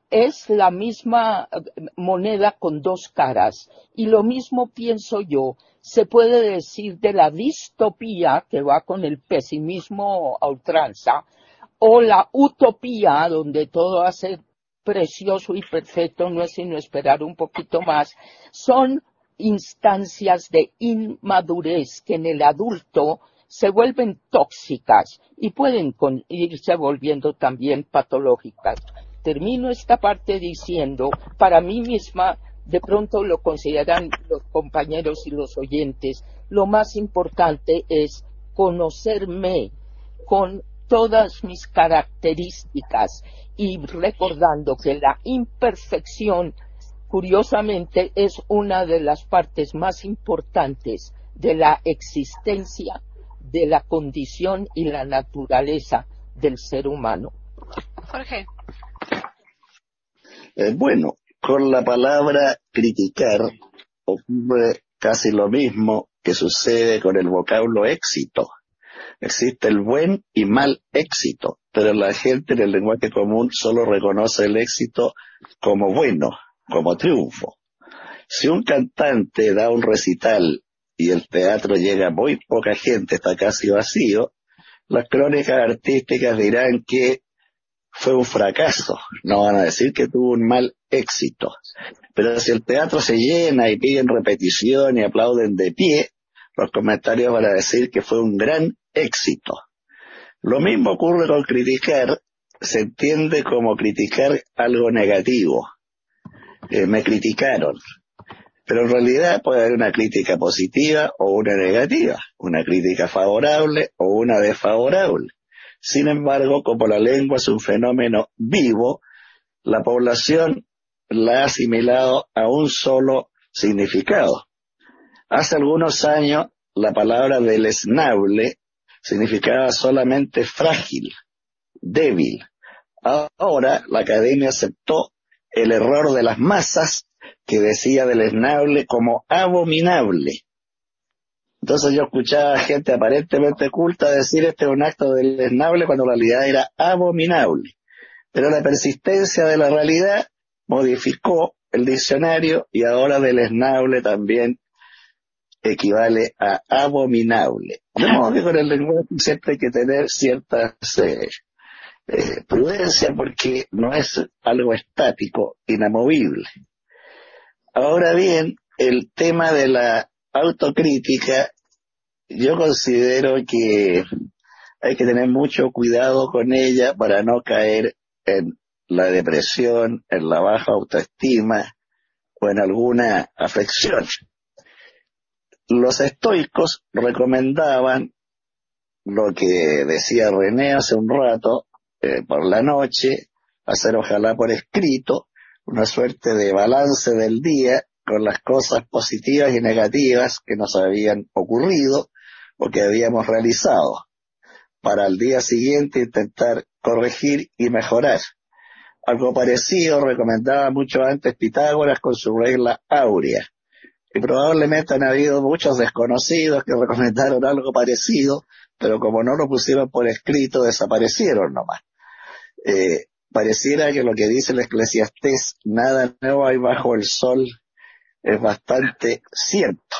Es la misma moneda con dos caras. Y lo mismo pienso yo, se puede decir de la distopía, que va con el pesimismo a ultranza, o la utopía, donde todo hace precioso y perfecto, no es sino esperar un poquito más. Son instancias de inmadurez que en el adulto se vuelven tóxicas y pueden con, irse volviendo también patológicas. Termino esta parte diciendo, para mí misma, de pronto lo consideran los compañeros y los oyentes, lo más importante es conocerme con todas mis características y recordando que la imperfección, curiosamente, es una de las partes más importantes de la existencia, de la condición y la naturaleza del ser humano. Jorge. Eh, bueno, con la palabra criticar ocurre casi lo mismo que sucede con el vocablo éxito. Existe el buen y mal éxito, pero la gente en el lenguaje común solo reconoce el éxito como bueno, como triunfo. Si un cantante da un recital y el teatro llega a muy poca gente, está casi vacío, las crónicas artísticas dirán que fue un fracaso, no van a decir que tuvo un mal éxito. Pero si el teatro se llena y piden repetición y aplauden de pie, los comentarios van a decir que fue un gran éxito. Lo mismo ocurre con criticar, se entiende como criticar algo negativo. Eh, me criticaron. Pero en realidad puede haber una crítica positiva o una negativa, una crítica favorable o una desfavorable. Sin embargo, como la lengua es un fenómeno vivo, la población la ha asimilado a un solo significado. Hace algunos años, la palabra deleznable significaba solamente frágil, débil. Ahora, la academia aceptó el error de las masas que decía deleznable como abominable. Entonces yo escuchaba a gente aparentemente culta decir este es un acto deleznable cuando en realidad era abominable. Pero la persistencia de la realidad modificó el diccionario y ahora deleznable también equivale a abominable. De modo que con el lenguaje siempre hay que tener ciertas eh, eh, prudencia porque no es algo estático, inamovible. Ahora bien, el tema de la autocrítica, yo considero que hay que tener mucho cuidado con ella para no caer en la depresión, en la baja autoestima o en alguna afección. Los estoicos recomendaban lo que decía René hace un rato, eh, por la noche, hacer ojalá por escrito, una suerte de balance del día con las cosas positivas y negativas que nos habían ocurrido o que habíamos realizado, para al día siguiente intentar corregir y mejorar. Algo parecido recomendaba mucho antes Pitágoras con su regla áurea. Y probablemente han habido muchos desconocidos que recomendaron algo parecido, pero como no lo pusieron por escrito, desaparecieron nomás. Eh, pareciera que lo que dice el Eclesiastés, nada nuevo hay bajo el sol, es bastante cierto.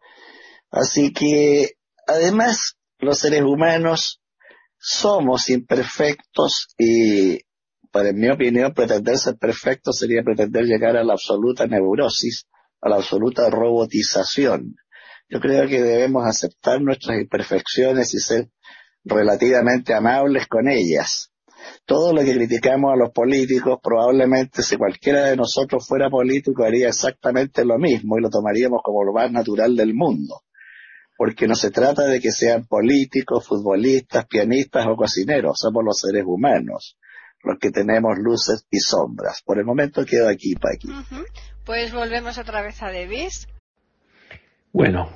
Así que, además, los seres humanos somos imperfectos y, para mi opinión, pretender ser perfectos sería pretender llegar a la absoluta neurosis, a la absoluta robotización. Yo creo que debemos aceptar nuestras imperfecciones y ser relativamente amables con ellas. Todo lo que criticamos a los políticos, probablemente si cualquiera de nosotros fuera político haría exactamente lo mismo y lo tomaríamos como lo más natural del mundo. Porque no se trata de que sean políticos, futbolistas, pianistas o cocineros, somos los seres humanos los que tenemos luces y sombras. Por el momento quedo aquí, Paqui. Uh-huh. Pues volvemos otra vez a Davis. Bueno,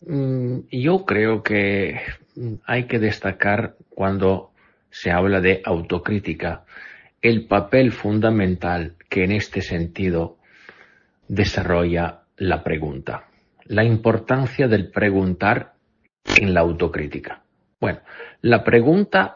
yo creo que hay que destacar cuando se habla de autocrítica el papel fundamental que en este sentido desarrolla la pregunta, la importancia del preguntar en la autocrítica. Bueno, la pregunta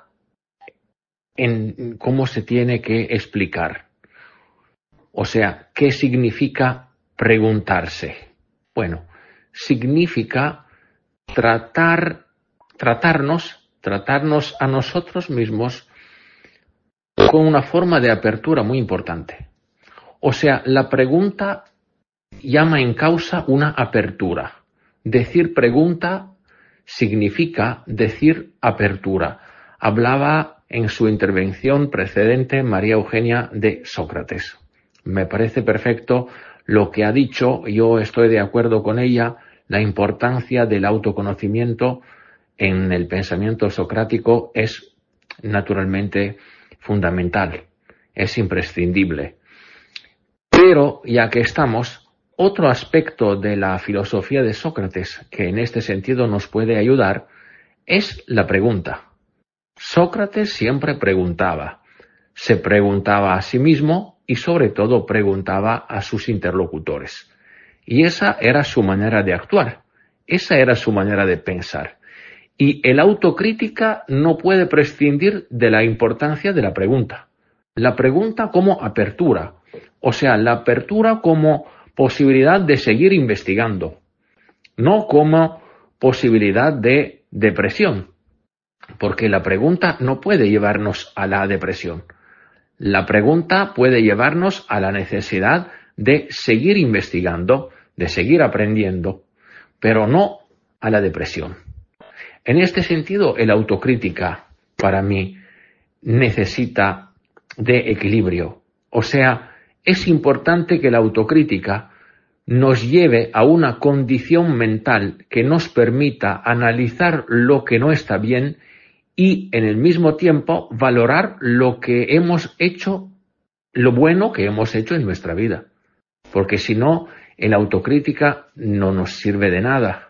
en cómo se tiene que explicar, o sea, ¿qué significa preguntarse? Bueno, significa tratar, tratarnos, tratarnos a nosotros mismos con una forma de apertura muy importante. O sea, la pregunta llama en causa una apertura. Decir pregunta significa decir apertura. Hablaba en su intervención precedente María Eugenia de Sócrates. Me parece perfecto lo que ha dicho, yo estoy de acuerdo con ella, la importancia del autoconocimiento en el pensamiento socrático es naturalmente fundamental, es imprescindible. Pero, ya que estamos, otro aspecto de la filosofía de Sócrates que en este sentido nos puede ayudar es la pregunta. Sócrates siempre preguntaba, se preguntaba a sí mismo y sobre todo preguntaba a sus interlocutores. Y esa era su manera de actuar, esa era su manera de pensar. Y el autocrítica no puede prescindir de la importancia de la pregunta. La pregunta como apertura, o sea, la apertura como posibilidad de seguir investigando, no como posibilidad de depresión, porque la pregunta no puede llevarnos a la depresión. La pregunta puede llevarnos a la necesidad de seguir investigando, de seguir aprendiendo, pero no a la depresión. En este sentido, el autocrítica, para mí, necesita de equilibrio. O sea, es importante que la autocrítica nos lleve a una condición mental que nos permita analizar lo que no está bien y, en el mismo tiempo, valorar lo que hemos hecho, lo bueno que hemos hecho en nuestra vida. Porque si no, la autocrítica no nos sirve de nada.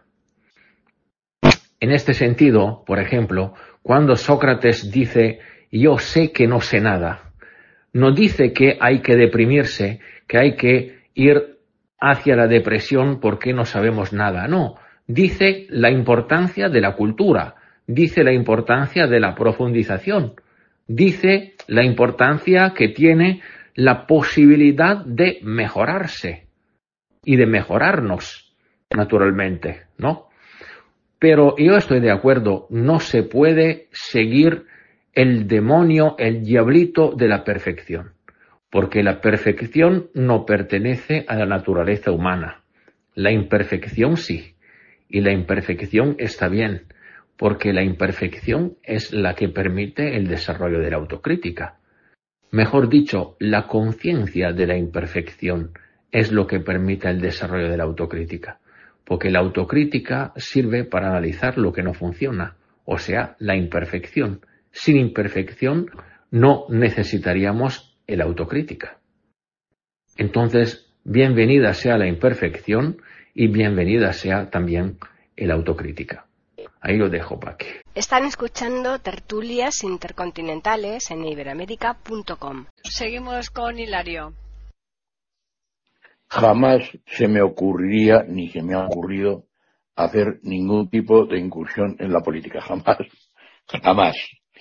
En este sentido, por ejemplo, cuando Sócrates dice yo sé que no sé nada, no dice que hay que deprimirse, que hay que ir hacia la depresión porque no sabemos nada, no. Dice la importancia de la cultura, dice la importancia de la profundización, dice la importancia que tiene la posibilidad de mejorarse y de mejorarnos, naturalmente, ¿no? Pero yo estoy de acuerdo, no se puede seguir el demonio, el diablito de la perfección, porque la perfección no pertenece a la naturaleza humana. La imperfección sí, y la imperfección está bien, porque la imperfección es la que permite el desarrollo de la autocrítica. Mejor dicho, la conciencia de la imperfección es lo que permite el desarrollo de la autocrítica. Porque la autocrítica sirve para analizar lo que no funciona, o sea, la imperfección. Sin imperfección no necesitaríamos el autocrítica. Entonces, bienvenida sea la imperfección y bienvenida sea también el autocrítica. Ahí lo dejo, Paqui. Están escuchando tertulias intercontinentales en iberoamérica punto com. Seguimos con Hilario. Jamás se me ocurriría, ni se me ha ocurrido, hacer ningún tipo de incursión en la política. Jamás. Jamás.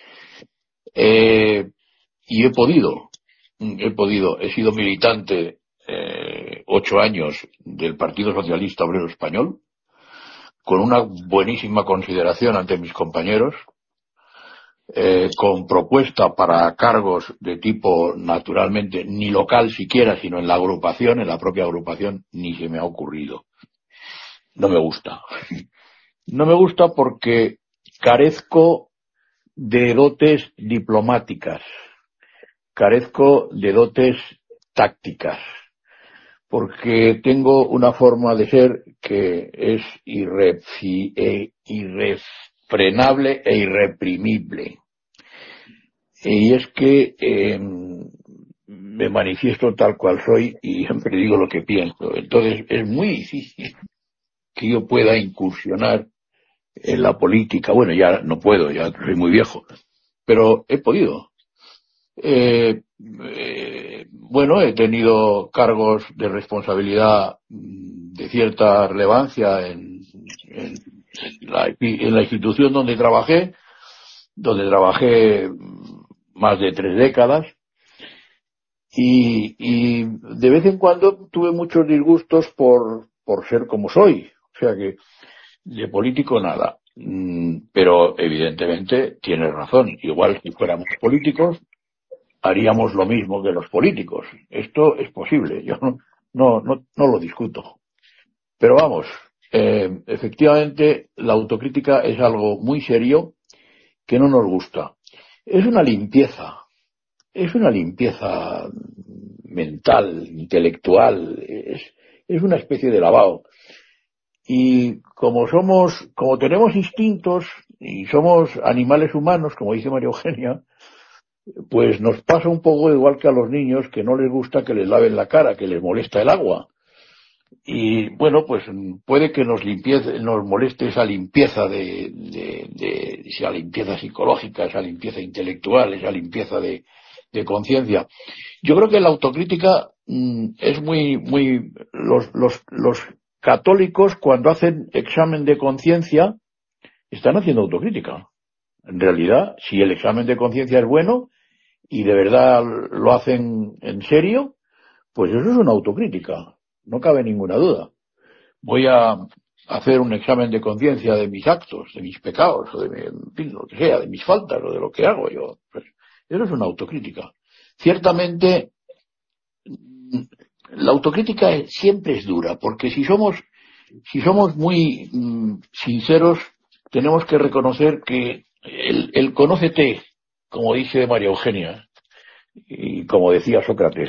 Eh, y he podido. He podido. He sido militante eh, ocho años del Partido Socialista Obrero Español, con una buenísima consideración ante mis compañeros, eh, con propuesta para cargos de tipo, naturalmente, ni local siquiera, sino en la agrupación, en la propia agrupación, ni se me ha ocurrido. No me gusta. No me gusta porque carezco de dotes diplomáticas, carezco de dotes tácticas, porque tengo una forma de ser que es irrefi- e irrefrenable e irreprimible. Y es que eh, me manifiesto tal cual soy y siempre digo lo que pienso. Entonces es muy difícil que yo pueda incursionar en la política. Bueno, ya no puedo, ya soy muy viejo, pero he podido. Eh, eh, bueno, he tenido cargos de responsabilidad de cierta relevancia en, en, la, en la institución donde trabajé, donde trabajé más de tres décadas, y, y de vez en cuando tuve muchos disgustos por, por ser como soy. O sea que de político nada. Pero evidentemente tienes razón. Igual si fuéramos políticos, haríamos lo mismo que los políticos. Esto es posible. Yo no, no, no, no lo discuto. Pero vamos, eh, efectivamente la autocrítica es algo muy serio que no nos gusta. Es una limpieza. Es una limpieza mental, intelectual. Es, es una especie de lavado. Y como somos, como tenemos instintos y somos animales humanos, como dice María Eugenia, pues nos pasa un poco igual que a los niños, que no les gusta que les laven la cara, que les molesta el agua. Y bueno, pues puede que nos limpiece, nos moleste esa limpieza de, de, de esa limpieza psicológica, esa limpieza intelectual, esa limpieza de, de conciencia. Yo creo que la autocrítica mm, es muy, muy, los, los, los católicos cuando hacen examen de conciencia están haciendo autocrítica. En realidad, si el examen de conciencia es bueno y de verdad lo hacen en serio, pues eso es una autocrítica, no cabe ninguna duda. Voy a hacer un examen de conciencia de mis actos, de mis pecados, o de mi, en fin, lo que sea, de mis faltas, o de lo que hago yo. Pues eso es una autocrítica. Ciertamente, la autocrítica es, siempre es dura, porque si somos, si somos muy mm, sinceros, tenemos que reconocer que el, el conócete, como dice María Eugenia, y como decía Sócrates,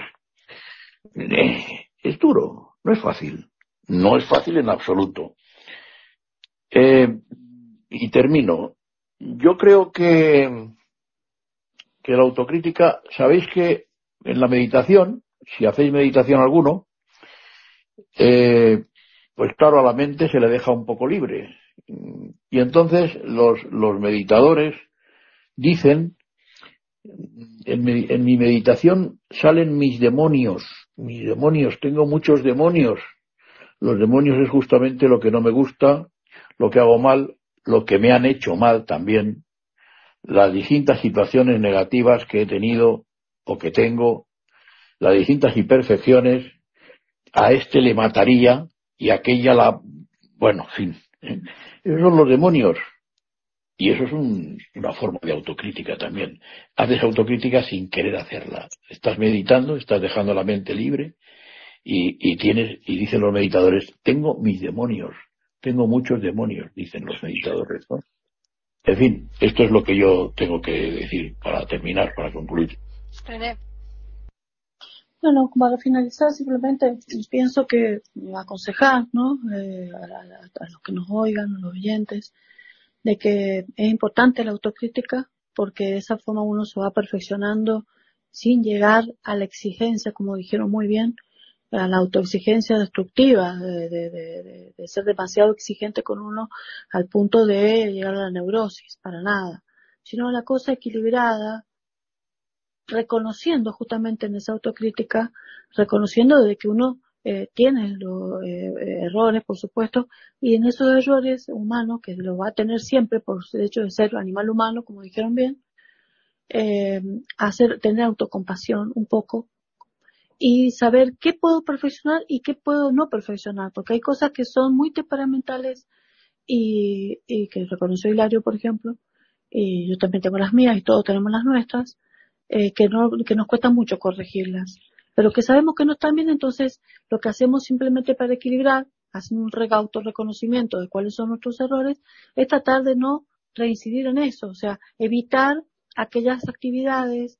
eh, es duro, no es fácil. No es fácil en absoluto. Eh, y termino. Yo creo que, que la autocrítica, sabéis que en la meditación, si hacéis meditación alguno, eh, pues claro, a la mente se le deja un poco libre. Y entonces los, los meditadores dicen, en mi, en mi meditación salen mis demonios, mis demonios, tengo muchos demonios. Los demonios es justamente lo que no me gusta, lo que hago mal, lo que me han hecho mal también, las distintas situaciones negativas que he tenido o que tengo, las distintas imperfecciones, a este le mataría y a aquella la... Bueno, en fin, ¿eh? Esos son los demonios. Y eso es un, una forma de autocrítica también. Haces autocrítica sin querer hacerla. Estás meditando, estás dejando la mente libre y, y tienes, y dicen los meditadores, tengo mis demonios, tengo muchos demonios, dicen los meditadores, ¿no? En fin, esto es lo que yo tengo que decir para terminar, para concluir. René. Bueno, para finalizar, simplemente pienso que aconsejar, ¿no? Eh, a, a, a los que nos oigan, a los oyentes, de que es importante la autocrítica, porque de esa forma uno se va perfeccionando sin llegar a la exigencia, como dijeron muy bien, a la autoexigencia destructiva, de, de, de, de ser demasiado exigente con uno al punto de llegar a la neurosis, para nada, sino la cosa equilibrada, reconociendo justamente en esa autocrítica, reconociendo de que uno eh, tiene los eh, errores, por supuesto, y en esos errores humanos, que lo va a tener siempre por el hecho de ser animal humano, como dijeron bien, eh, hacer, tener autocompasión un poco, y saber qué puedo perfeccionar y qué puedo no perfeccionar, porque hay cosas que son muy temperamentales y, y que reconoció Hilario, por ejemplo, y yo también tengo las mías y todos tenemos las nuestras, eh, que no, que nos cuesta mucho corregirlas, pero que sabemos que no están bien. Entonces lo que hacemos simplemente para equilibrar, haciendo un regauto reconocimiento de cuáles son nuestros errores, es tratar de no reincidir en eso, o sea, evitar aquellas actividades,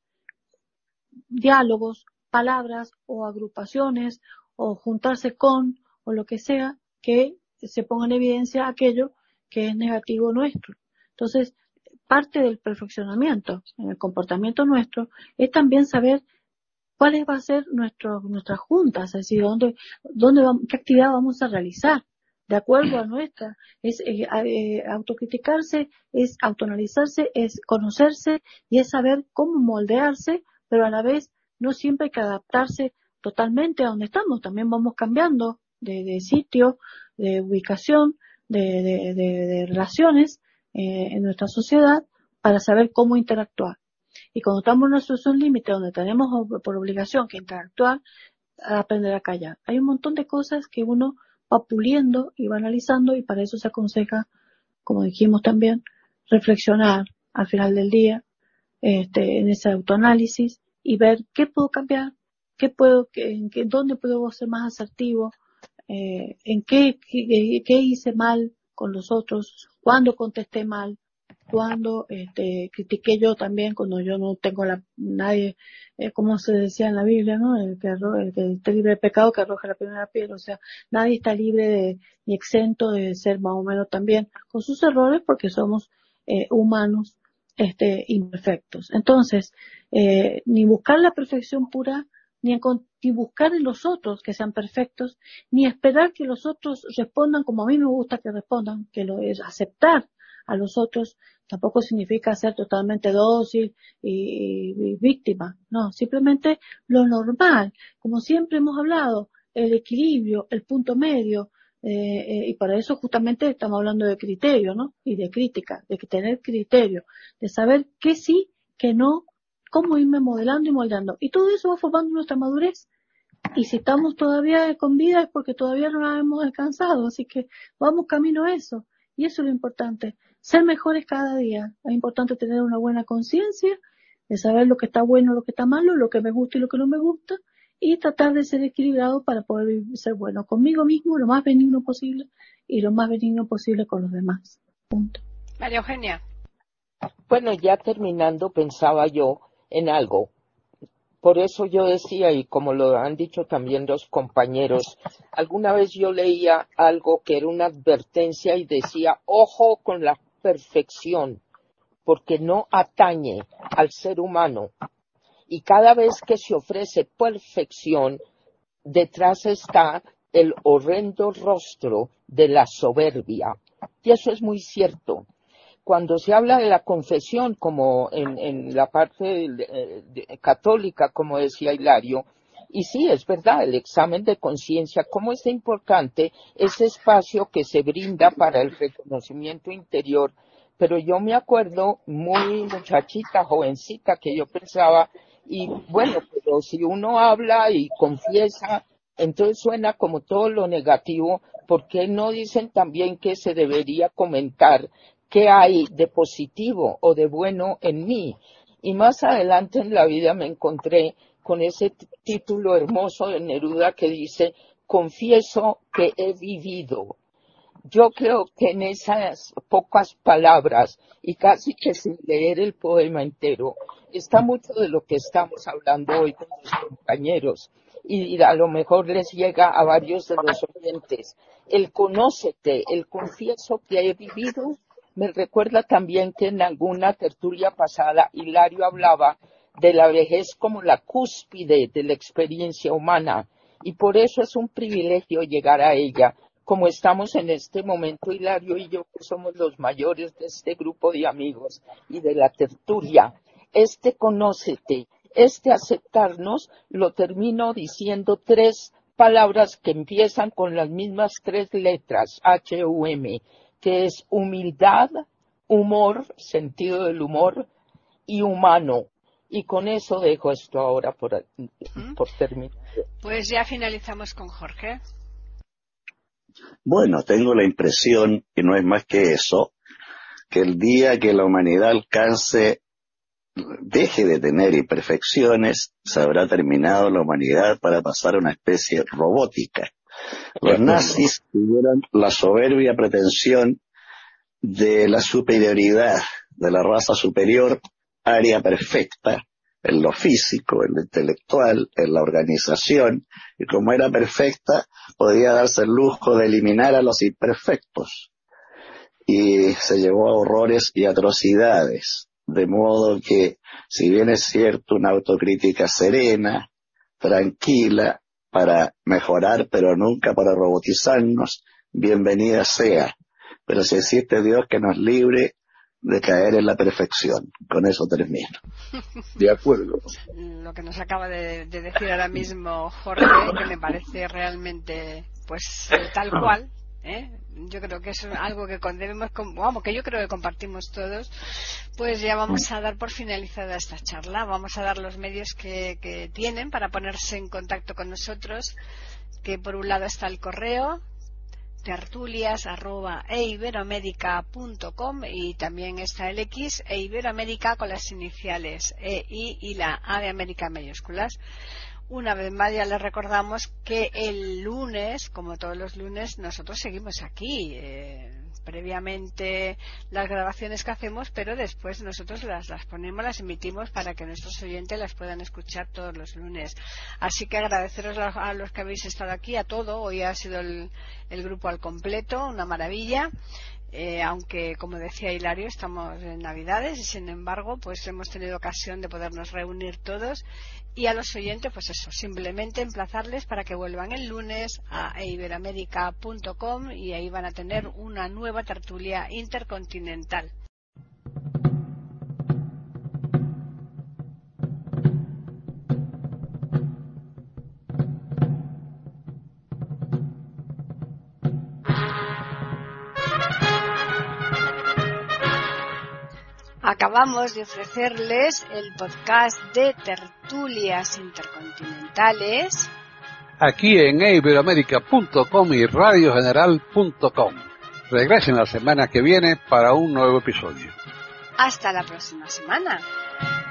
diálogos, palabras o agrupaciones o juntarse con o lo que sea que se ponga en evidencia aquello que es negativo nuestro. Entonces, parte del perfeccionamiento en el comportamiento nuestro es también saber cuáles va a ser nuestro, nuestras juntas, es decir, dónde, dónde vamos, qué actividad vamos a realizar de acuerdo a nuestra. Es eh, eh, autocriticarse, es autoanalizarse, es conocerse y es saber cómo moldearse, pero a la vez no siempre hay que adaptarse totalmente a donde estamos. También vamos cambiando de, de sitio, de ubicación, de, de, de, de relaciones eh, en nuestra sociedad para saber cómo interactuar. Y cuando estamos en una situación límite donde tenemos por obligación que interactuar, aprender a callar. Hay un montón de cosas que uno va puliendo y va analizando, y para eso se aconseja, como dijimos también, reflexionar al final del día, este, en ese autoanálisis y ver qué puedo cambiar, qué puedo, en qué, dónde puedo ser más asertivo, eh, en qué, qué, qué hice mal con los otros, cuándo contesté mal, cuando este, critiqué yo también, cuando yo no tengo la nadie, eh, como se decía en la Biblia, ¿no? El que, el que esté libre de pecado que arroje la primera piedra. O sea, nadie está libre de, ni exento de ser más o menos también con sus errores, porque somos eh, humanos este, imperfectos. Entonces, eh, ni buscar la perfección pura, ni, en, ni buscar en los otros que sean perfectos, ni esperar que los otros respondan como a mí me gusta que respondan, que lo es aceptar a los otros, tampoco significa ser totalmente dócil y, y, y víctima. No, simplemente lo normal. Como siempre hemos hablado, el equilibrio, el punto medio, eh, eh, y para eso justamente estamos hablando de criterio, ¿no? Y de crítica, de que tener criterio, de saber qué sí, qué no, cómo irme modelando y moldeando. Y todo eso va formando nuestra madurez. Y si estamos todavía con vida es porque todavía no la hemos alcanzado, así que vamos camino a eso. Y eso es lo importante, ser mejores cada día. Es importante tener una buena conciencia, de saber lo que está bueno, lo que está malo, lo que me gusta y lo que no me gusta, y tratar de ser equilibrado para poder ser bueno conmigo mismo, lo más benigno posible, y lo más benigno posible con los demás. Punto. María Eugenia. Bueno, ya terminando, pensaba yo en algo. Por eso yo decía, y como lo han dicho también los compañeros, alguna vez yo leía algo que era una advertencia y decía, ojo con la perfección, porque no atañe al ser humano. Y cada vez que se ofrece perfección, detrás está el horrendo rostro de la soberbia. Y eso es muy cierto. Cuando se habla de la confesión, como en, en la parte de, de, católica, como decía Hilario, y sí, es verdad, el examen de conciencia, cómo es importante ese espacio que se brinda para el reconocimiento interior. Pero yo me acuerdo, muy muchachita, jovencita, que yo pensaba, y bueno, pero si uno habla y confiesa, entonces suena como todo lo negativo, ¿por qué no dicen también que se debería comentar qué hay de positivo o de bueno en mí? Y más adelante en la vida me encontré con ese t- título hermoso de Neruda que dice, confieso que he vivido. Yo creo que en esas pocas palabras, y casi que sin leer el poema entero, está mucho de lo que estamos hablando hoy con los compañeros, y a lo mejor les llega a varios de los oyentes. El conócete, el confieso que he vivido, me recuerda también que en alguna tertulia pasada Hilario hablaba de la vejez como la cúspide de la experiencia humana, y por eso es un privilegio llegar a ella, como estamos en este momento Hilario y yo, que somos los mayores de este grupo de amigos y de la tertulia. Este conócete, este aceptarnos, lo termino diciendo tres palabras que empiezan con las mismas tres letras, H U M, que es humildad, humor, sentido del humor, y humano. Y con eso dejo esto ahora por, por terminar. Pues ya finalizamos con Jorge. Bueno, tengo la impresión, y no es más que eso, que el día que la humanidad alcance, deje de tener imperfecciones, se habrá terminado la humanidad para pasar a una especie robótica. Los nazis tuvieron la soberbia pretensión de la superioridad de la raza superior, área perfecta, en lo físico, en lo intelectual, en la organización, y como era perfecta, podía darse el lujo de eliminar a los imperfectos. Y se llevó a horrores y atrocidades, de modo que, si bien es cierto, una autocrítica serena, tranquila, para mejorar, pero nunca para robotizarnos, bienvenida sea. Pero si existe Dios que nos libre de caer en la perfección. Con eso termino. De acuerdo. Lo que nos acaba de, de decir ahora mismo Jorge, que me parece realmente, pues, tal cual, ¿eh? Yo creo que es algo que debemos, vamos, que yo creo que compartimos todos. Pues ya vamos a dar por finalizada esta charla. Vamos a dar los medios que, que tienen para ponerse en contacto con nosotros, que por un lado está el correo tertulias arroba eiberoamerica punto com, y también está el X e Iberoamérica con las iniciales E I y la A de América mayúsculas. Una vez más ya les recordamos que el lunes, como todos los lunes, nosotros seguimos aquí. Eh, previamente las grabaciones que hacemos, pero después nosotros las, las ponemos, las emitimos para que nuestros oyentes las puedan escuchar todos los lunes. Así que agradeceros a, a los que habéis estado aquí, a todo. Hoy ha sido el, el grupo al completo, una maravilla. Eh, aunque, como decía Hilario, estamos en Navidades y, sin embargo, pues hemos tenido ocasión de podernos reunir todos. Y a los oyentes, pues eso, simplemente emplazarles para que vuelvan el lunes a iberoamerica punto com y ahí van a tener una nueva tertulia intercontinental. Acabamos de ofrecerles el podcast de Tertulias Intercontinentales aquí en iberoamerica punto com y radio general punto com. Regresen la semana que viene para un nuevo episodio. Hasta la próxima semana.